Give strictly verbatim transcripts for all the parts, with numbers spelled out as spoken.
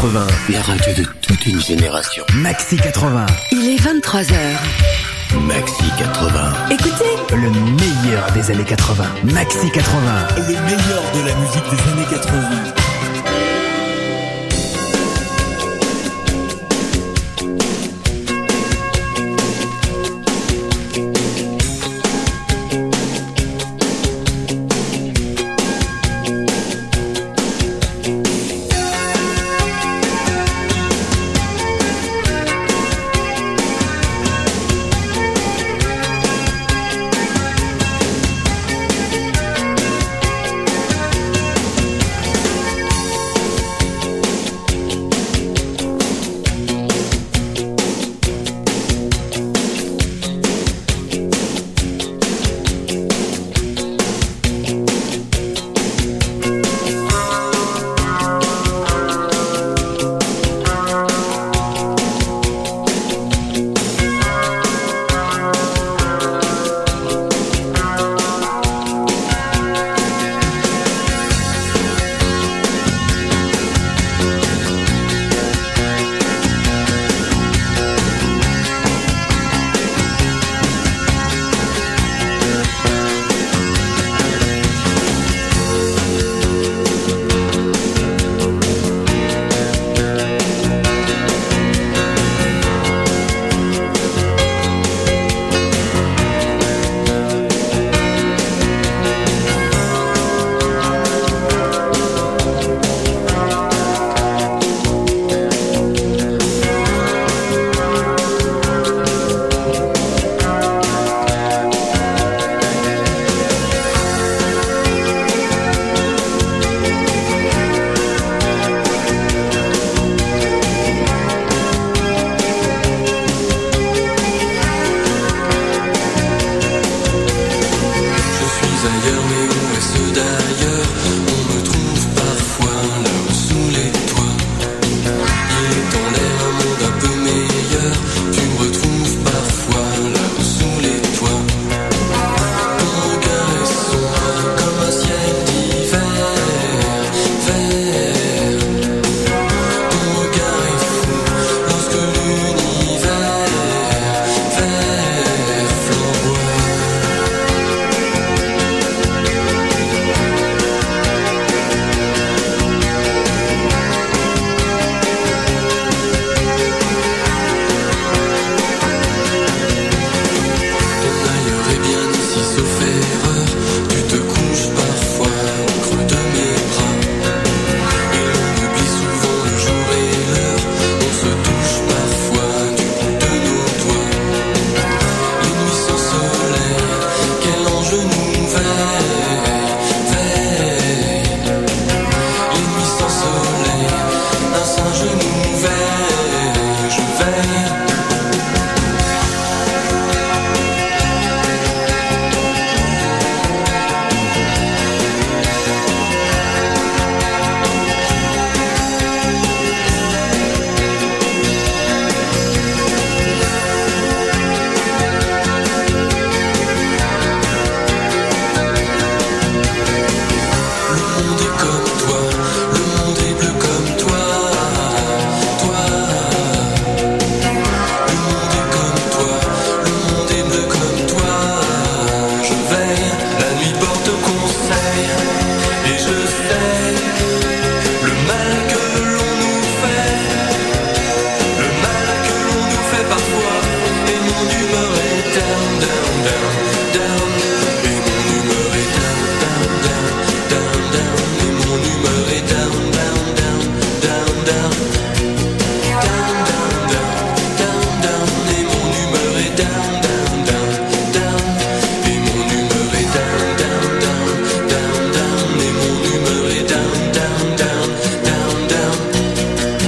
quatre-vingts. La radio de toute une génération. Maxi quatre-vingts. Il est vingt-trois heures. Maxi quatre-vingts. Écoutez, Le meilleur des années quatre-vingts. Maxi quatre-vingts. Le meilleur de la musique des années quatre-vingts.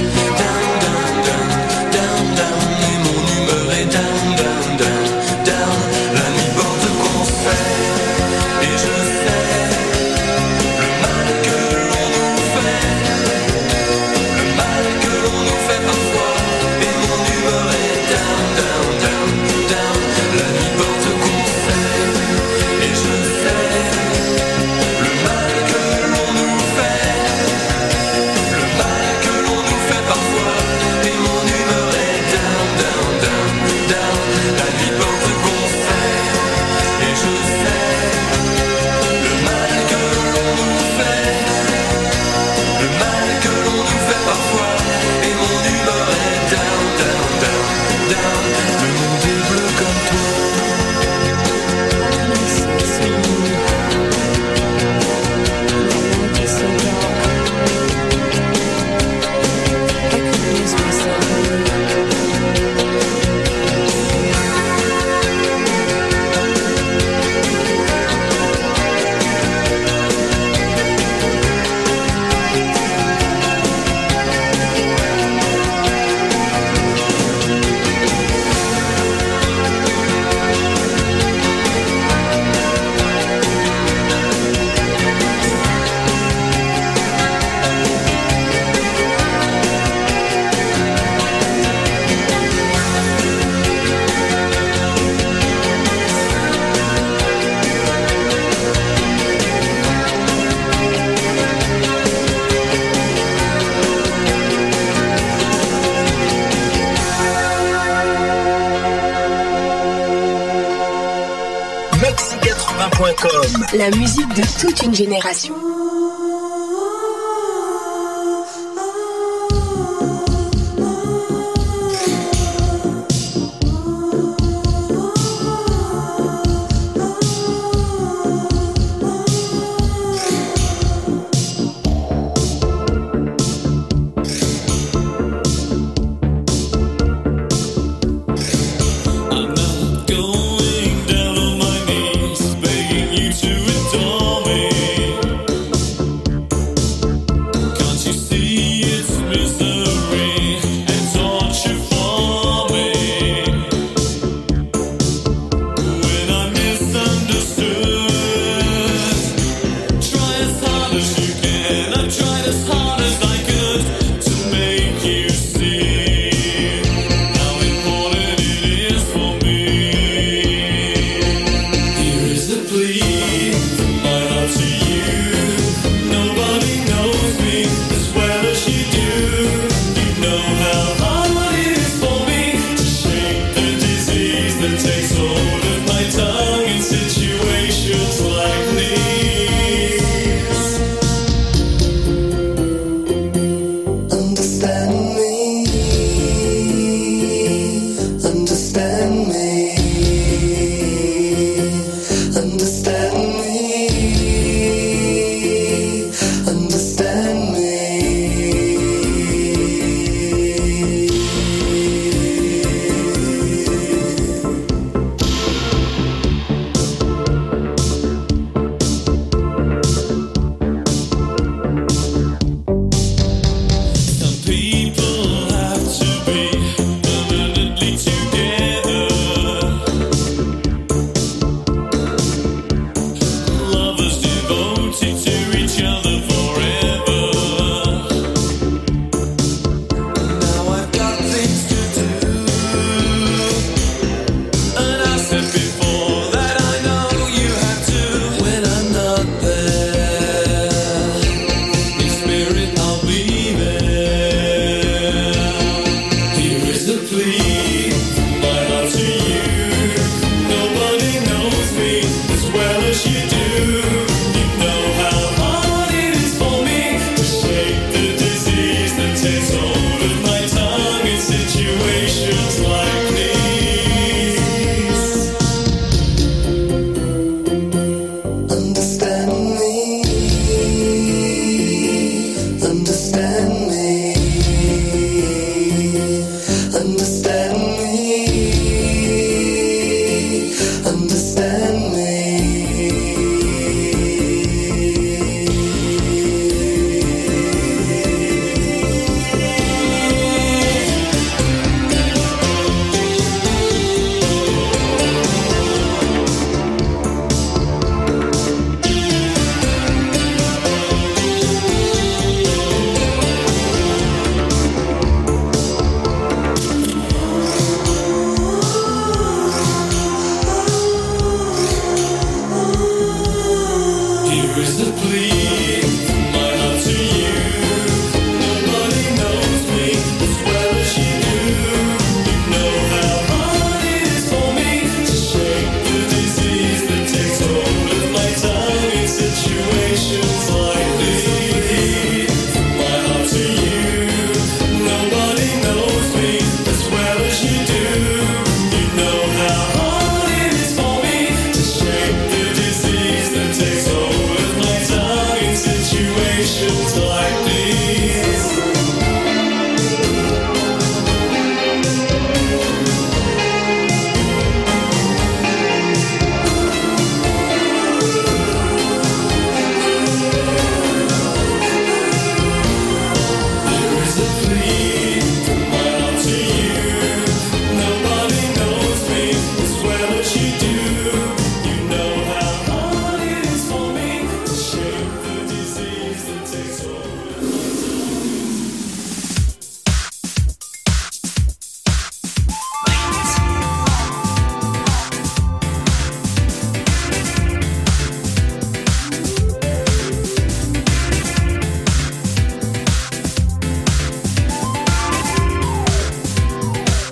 Down, quatre-vingts point com. La musique de toute une génération.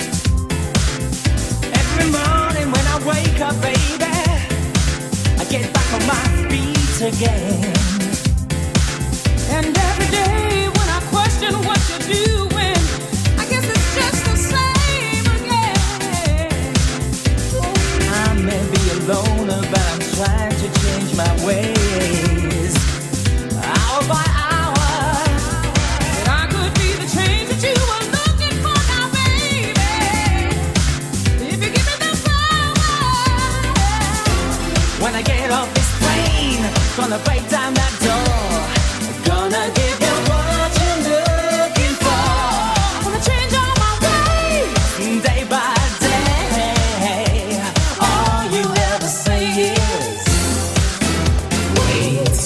Every morning when I wake up, baby, I get again. And every day when I question what you're doing, I guess it's just the same again. I may be a loner, but I'm trying to change my ways. Hour by hour, and I could be the change that you were looking for now, baby. If you give me the power, when I get off this plane, gonna break down that door, gonna give you what you're looking for. Gonna change all my ways, day by day. All you ever say is wait,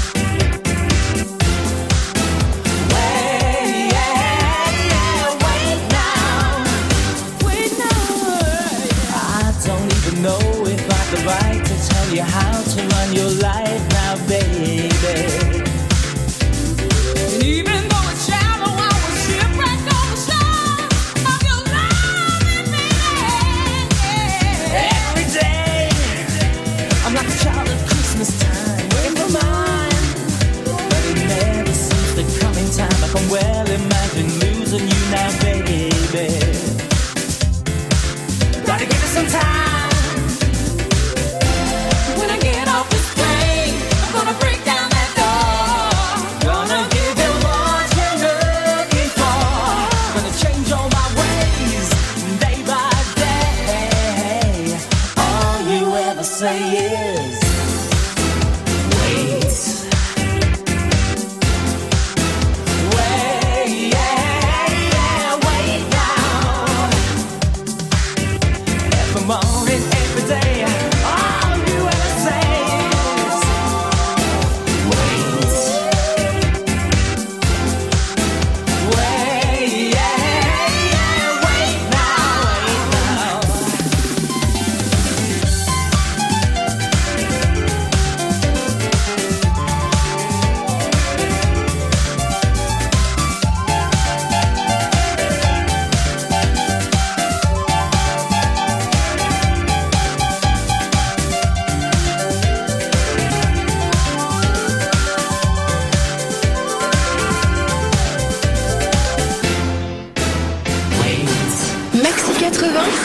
wait, yeah, yeah, wait now, wait now. I don't even know if I have the right to tell you how to run your life now, baby. And even though it's shallow, I was shipwrecked on the shore of your loving me. Every day, I'm like a child at Christmas time, waiting for mine. But it never seems to come in time. I can well imagine losing you now, baby. Gotta give it some time. When I get off this plane, I'm gonna break down that door. Gonna give you what you're looking for. Gonna change all my ways, day by day. All you ever say is wait, wait, yeah, yeah, wait now. Every morning, every day, all you ever say is wait, wait, yeah, yeah, wait now, wait now. Maxi quatre-vingts.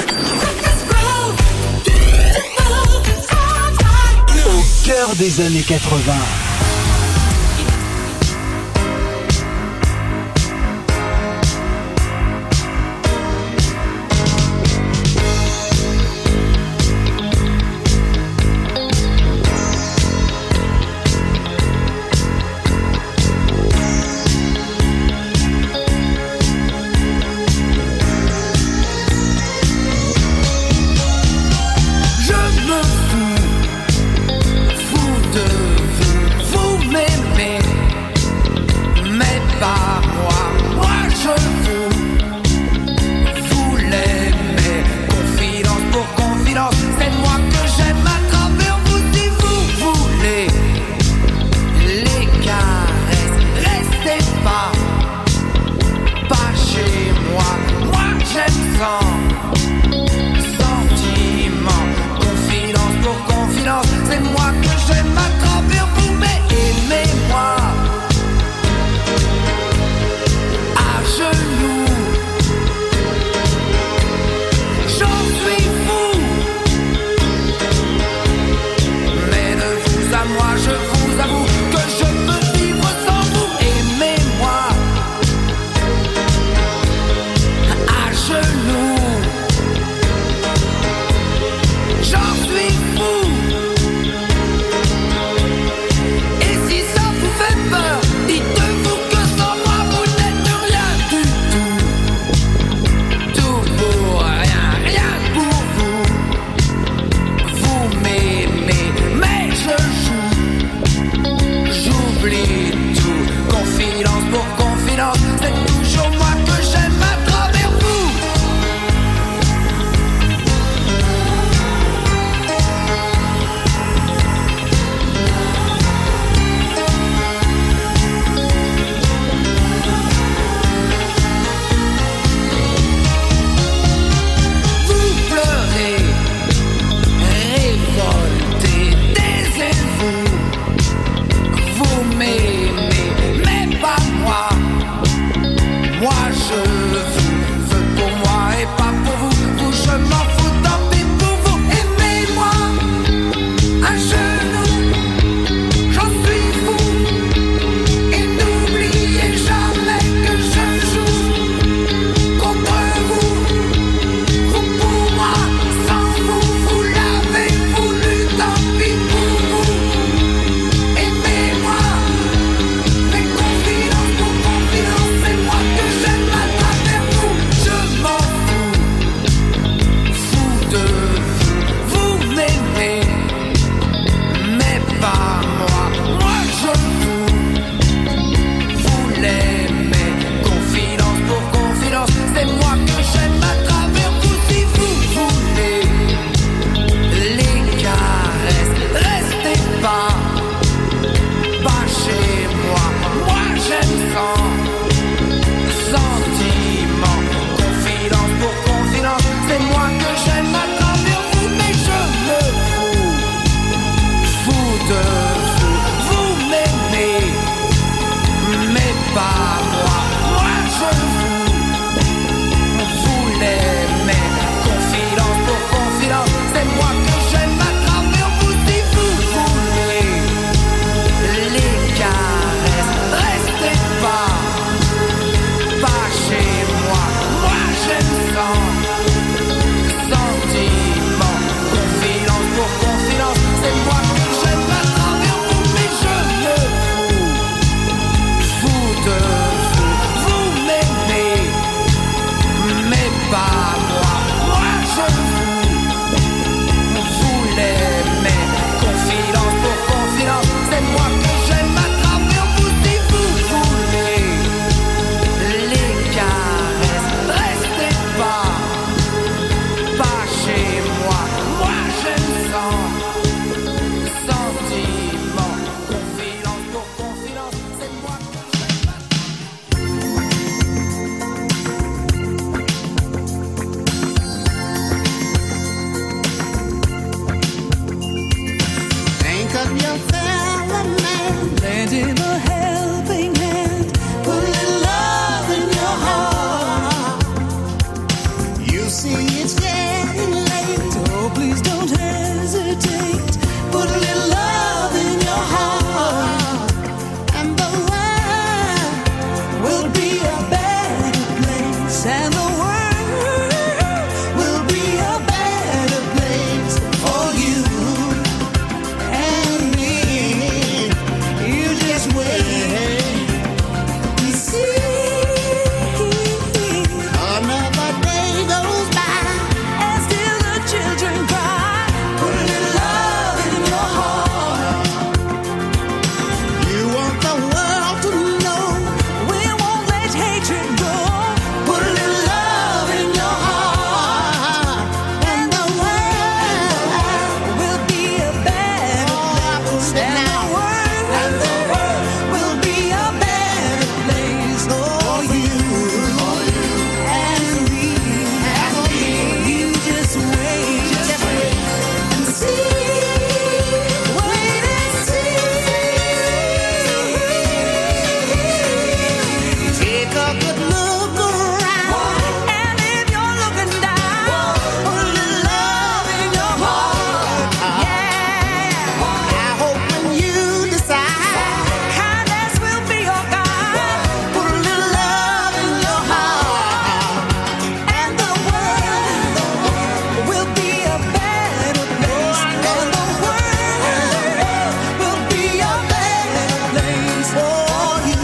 Au cœur des années quatre-vingts. Je me fous, fous de vous. lending a helping hand. Put a little love in your heart. You see it's getting late. Oh, please don't hesitate. Put a little love in your heart, and the world will be a better place. And the world will be a better place for you and me. You just wait and see. Another day goes by and still the children cry. Put a little love in your heart. You want the world to know we won't let hatred go. Put a little love in your heart, and the world will be a better place. And the world, and the world will be a better place for you and me. You just wait, just wait and see. Wait and see. Take a good look around, and if you're looking down, put a little love in your heart. Yeah. I hope when you decide, kindness will be your guide. Put a little love in your heart, and the world will be a better place. And the world will be a better place for you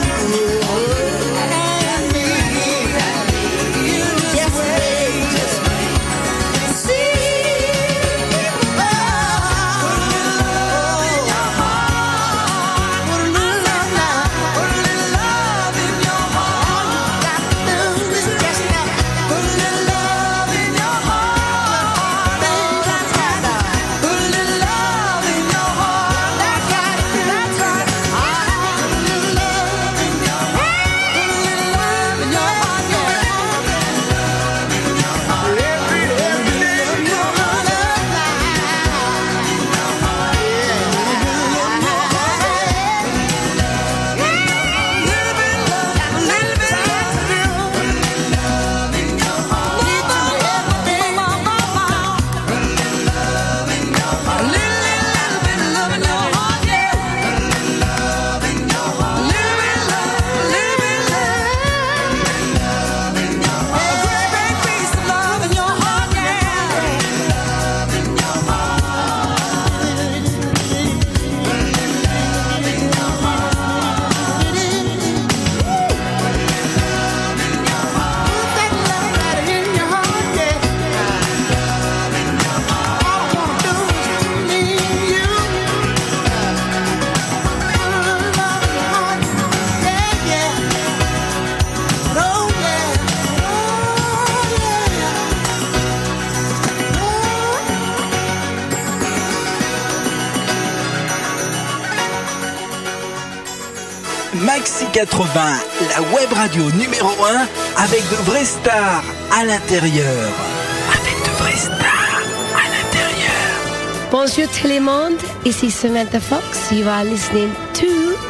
and me. You just wait, just wait and see. Put a little love in your heart. Put a little love, put a little love in your heart. All you got to do is just put a little love in your heart. That's right. Put a little love in your heart. That's right. That's right. Put a little love in your heart. Put a little love in your heart. Every day, every day, your heart of Maxi quatre-vingts, la web radio numéro un avec de vraies stars à l'intérieur. Avec de vraies stars à l'intérieur. Bonjour tout le monde, ici Samantha Fox. You are listening to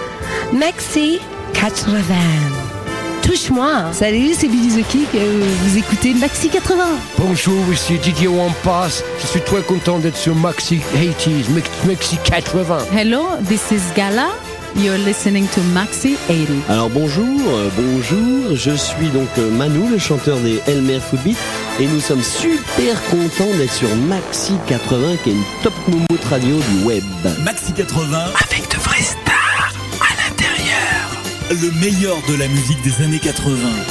Maxi quatre-vingts. Touche-moi. Salut, c'est Billy the Kick, euh, vous écoutez Maxi quatre-vingts. Bonjour, ici Didier Wampas. Je suis très content d'être sur Maxi quatre-vingts, Maxi quatre-vingts. Hello, this is Gala. You're listening to Maxi eighty. Alors bonjour, euh, bonjour, je suis donc euh, Manu, le chanteur des Elmer Footbeat, et nous sommes super contents d'être sur Maxi quatre-vingts, qui est une top moumoute radio du web. Maxi quatre-vingts, Avec de vraies stars à l'intérieur. le meilleur de la musique des années quatre-vingts.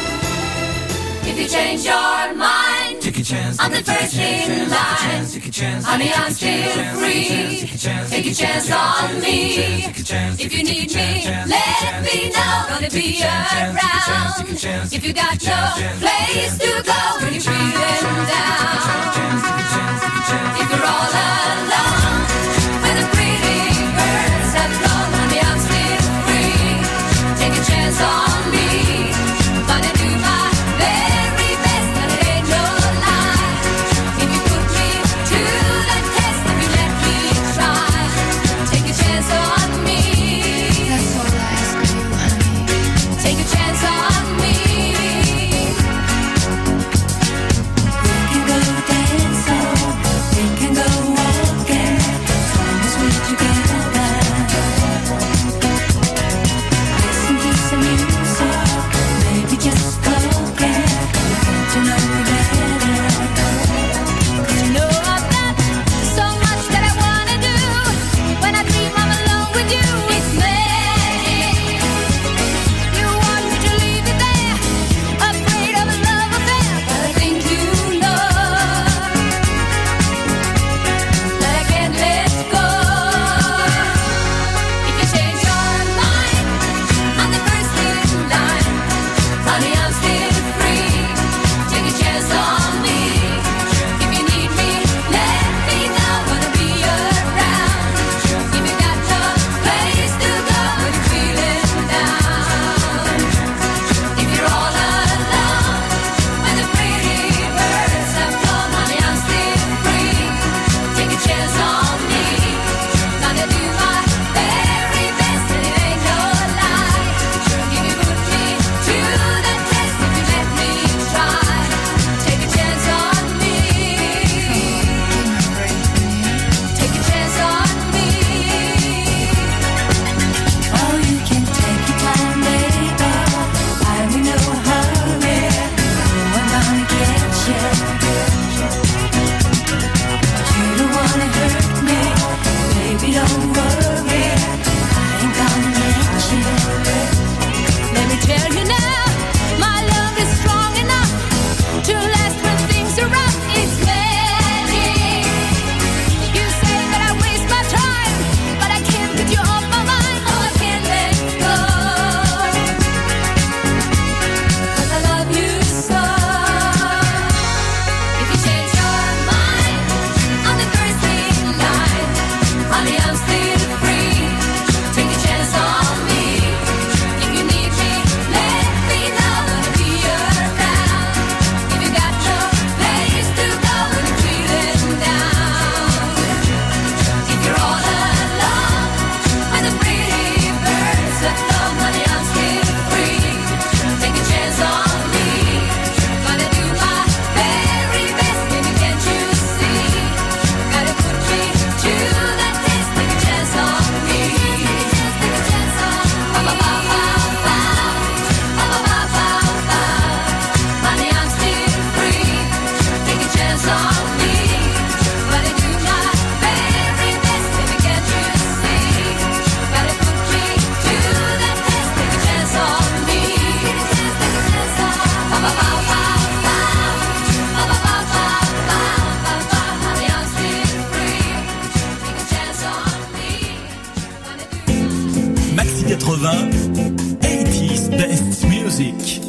If you change your mind, take a chance. I'm the first in line. Honey, I'm still free. Take a chance on me. If you need me, let me know. Gonna be around. If you got no place to go when you're feeling down. If you're all alone, when the pretty birds have flown, honey, I'm still free. Take a chance on me. Gonna do my very best, but it ain't no lie. If you put me to the test, if you let me try, take a chance on me. quatre-vingts, eighties Best Music.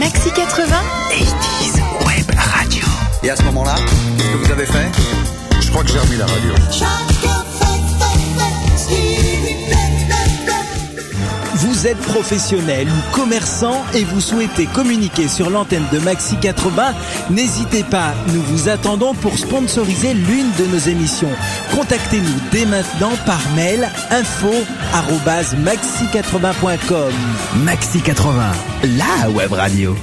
Maxi quatre-vingts eighties Web Radio. Et à ce moment-là, qu'est-ce que vous avez fait? Je crois que j'ai remis la radio. Vous êtes professionnel ou commerçant et vous souhaitez communiquer sur l'antenne de Maxi quatre-vingts, n'hésitez pas, nous vous attendons pour sponsoriser l'une de nos émissions. Contactez-nous dès maintenant par mail info arobase maxi quatre-vingts point com. Maxi quatre-vingts, la web radio.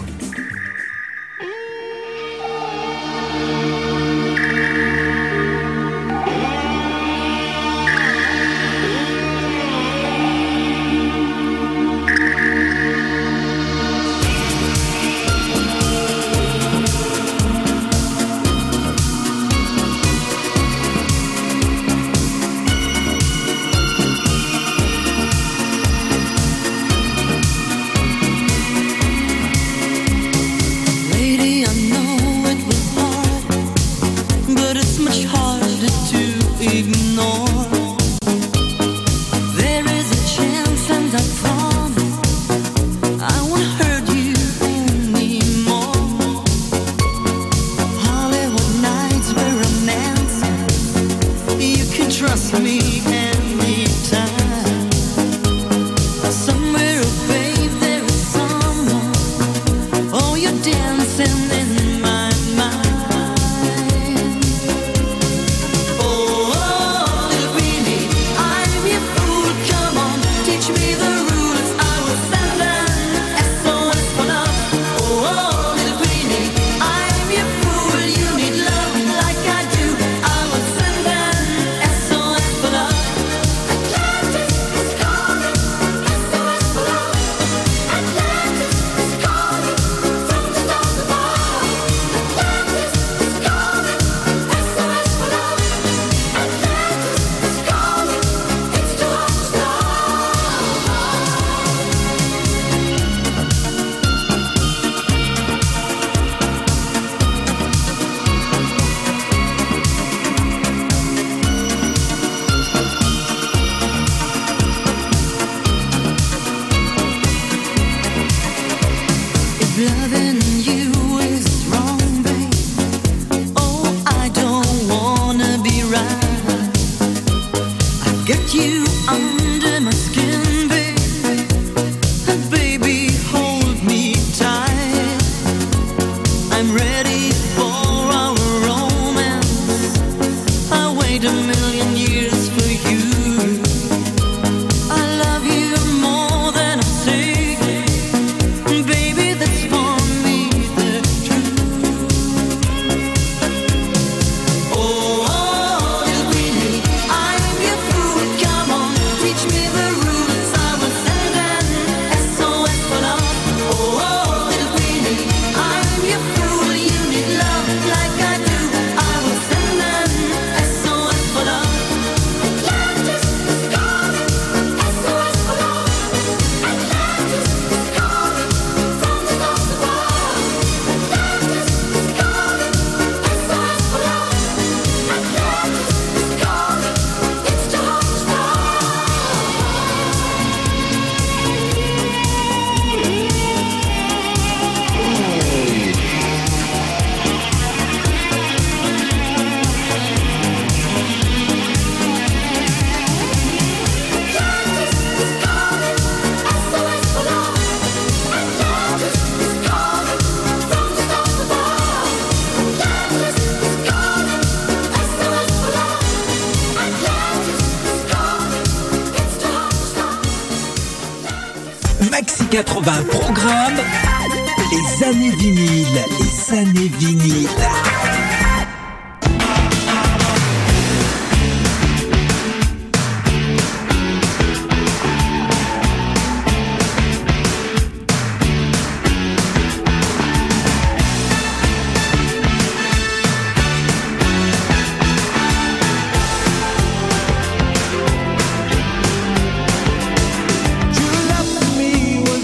Maxi quatre-vingts programme les années vinyles, les années vinyles.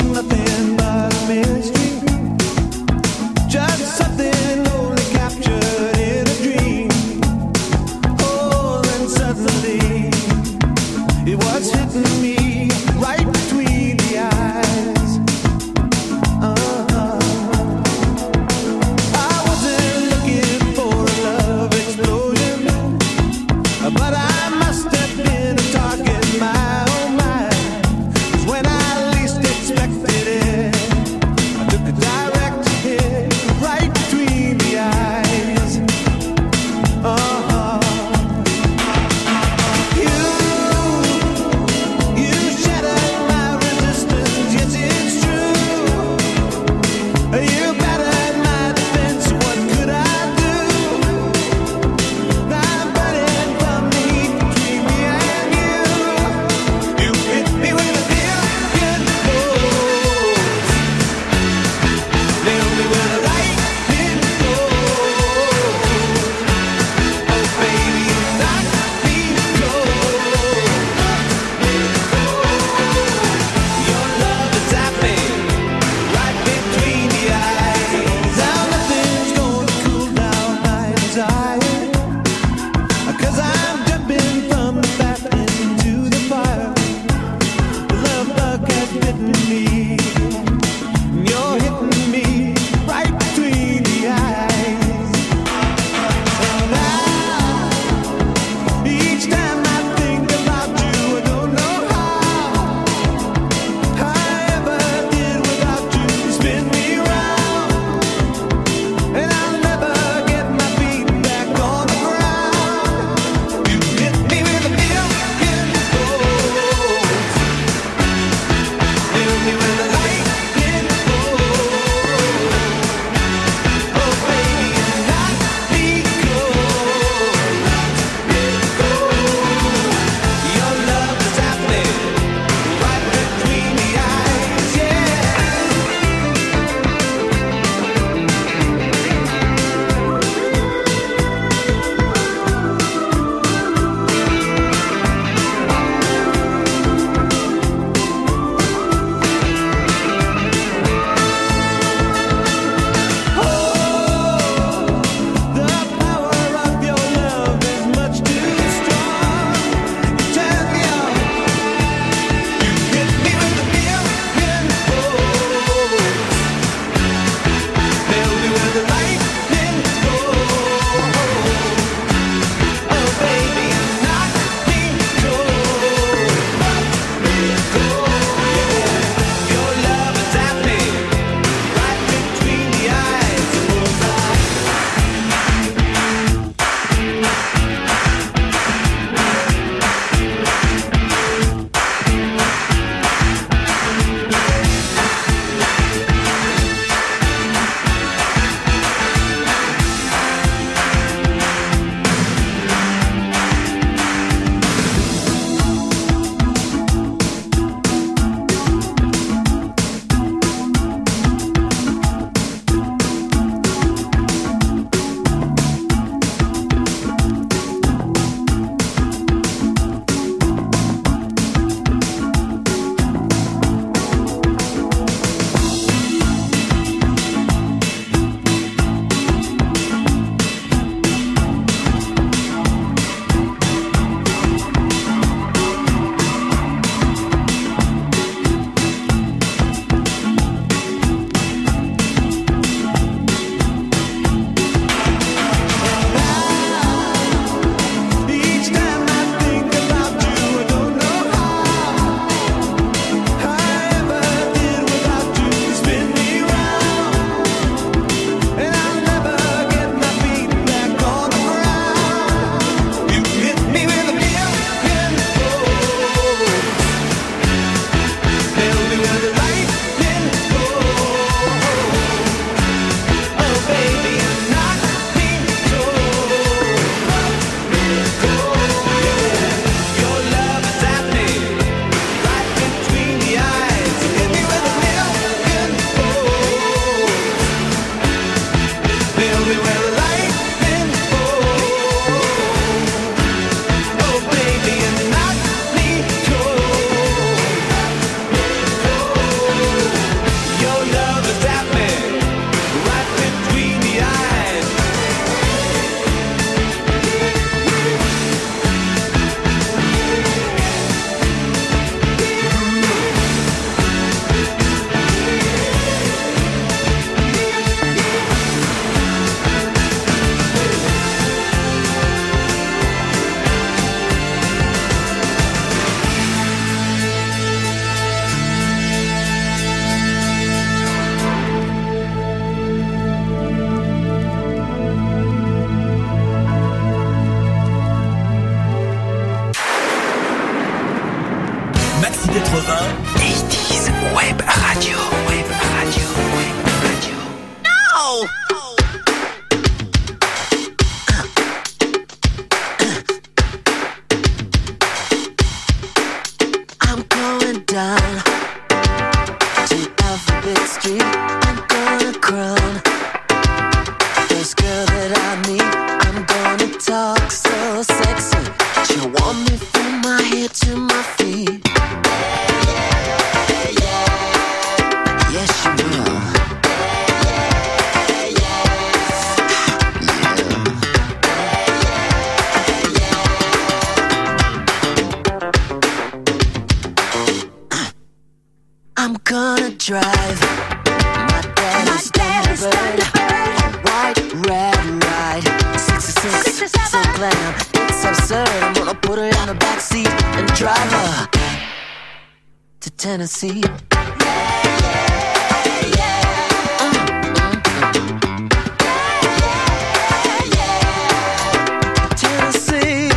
Just something only captured quatre-vingts. eighties Web Radio. Web Radio. Web Radio. No! I'm going down to Alphabet Street. I'm gonna crown first girl that I meet. I'm gonna talk so sexy. She'll want me from my head to my feet. Yes, she will. I'm gonna drive my daddy's Thunderbird, a white red ride, sixty-six, so glam, it's absurd. I'm gonna put her in the backseat and drive her to Tennessee. Tennessee,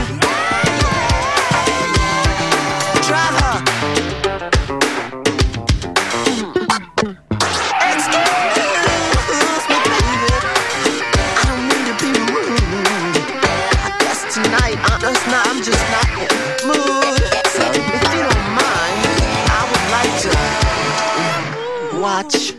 drive her. I'm just not in the mood. So if you don't mind, I would like to watch.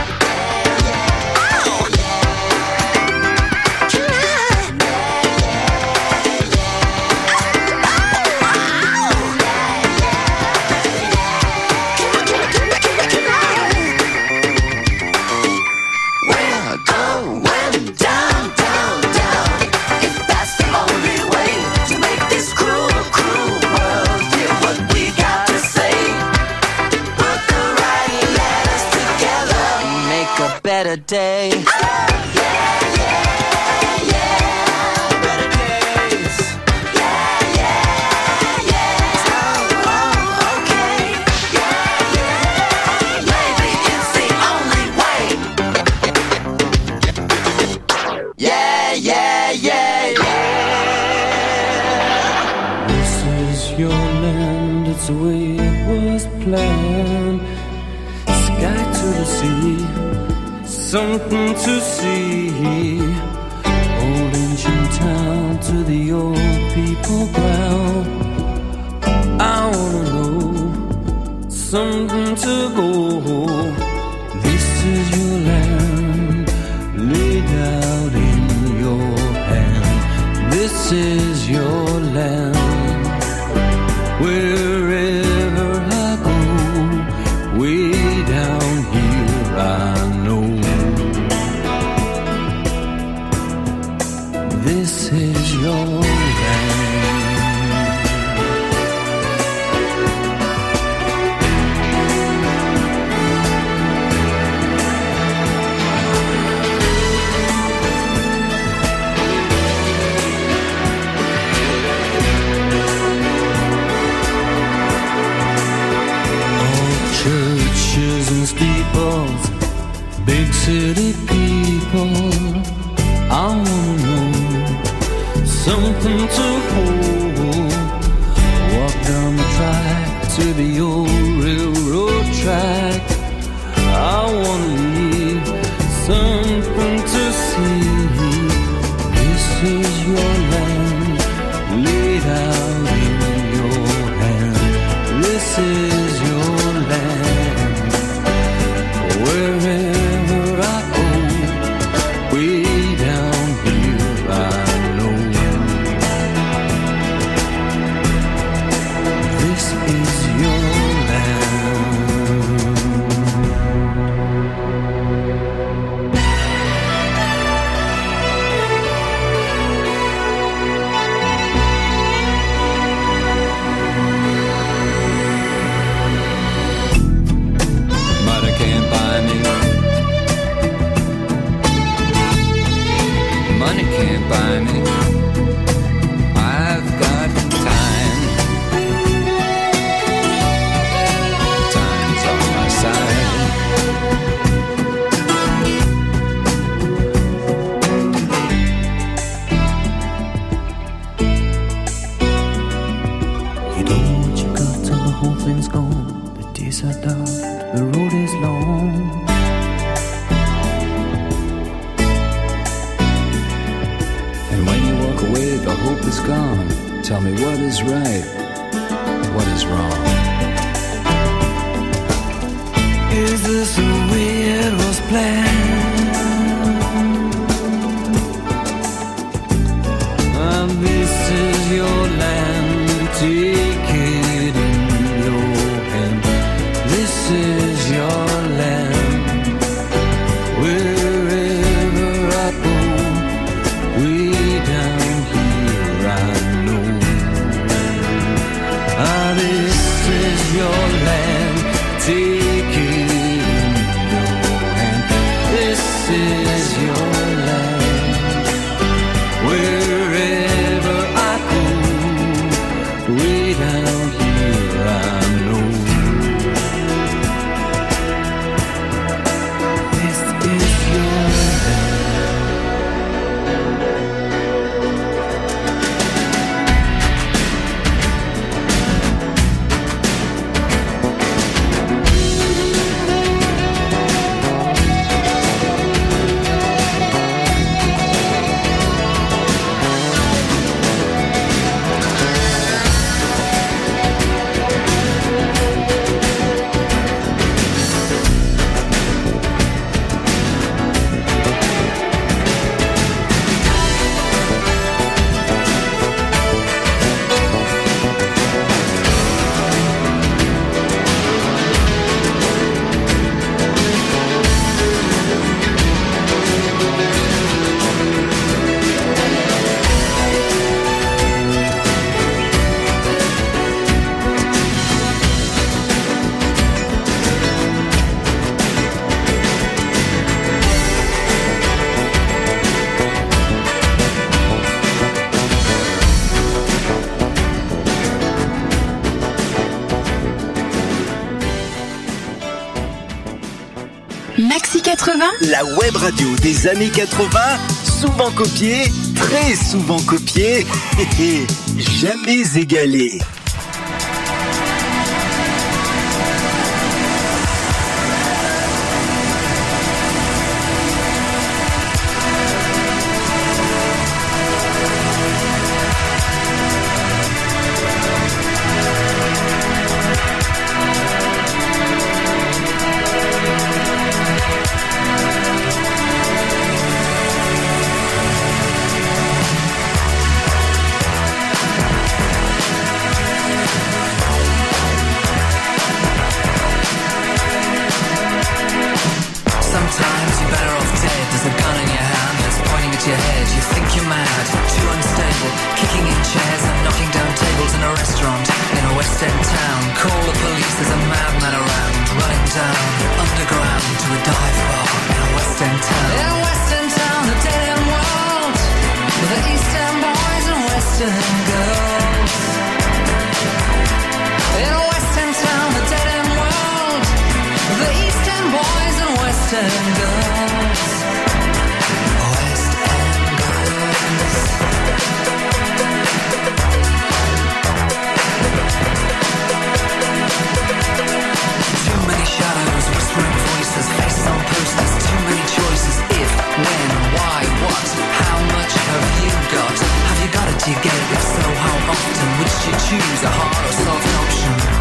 Better day. Oh, yeah, yeah, yeah. Better days. Yeah, yeah, yeah. Oh, oh, okay. Yeah, yeah. Maybe it's the only way. Yeah, yeah, yeah, yeah. This is your land, it's the way it was planned. Sky to the sea. Something to see, old ancient town to the old people ground. I wanna know, something to go. This is your land, laid out in your hand. This is your land, wherever I go, way down here I know. This is your land. All churches and steeples, big city people, I wanna know something to hold. Walk down the track to the old railroad track. I wanna leave something to see. This is your land, laid out in your hand. This is your land, wherever I go, way down here I know. This is your can't buy me. I've got time. Time's on my side. You don't want your cut till the whole thing's gone. days are dark, the road is long. And when you walk away, the hope is gone. Tell me what is right, what is wrong. Is this the way it was planned? And this is your land, take it in your hand. This is your land. Wherever I go, way down here I know. Ah, this is your land, take it in your hand. This is your land. Wherever I go, way down here I know. This is your land. Maxi quatre-vingts, la web radio des années quatre-vingts, souvent copiée, très souvent copiée, et jamais égalée. To get it, if so, how often would you choose a hard or soft option?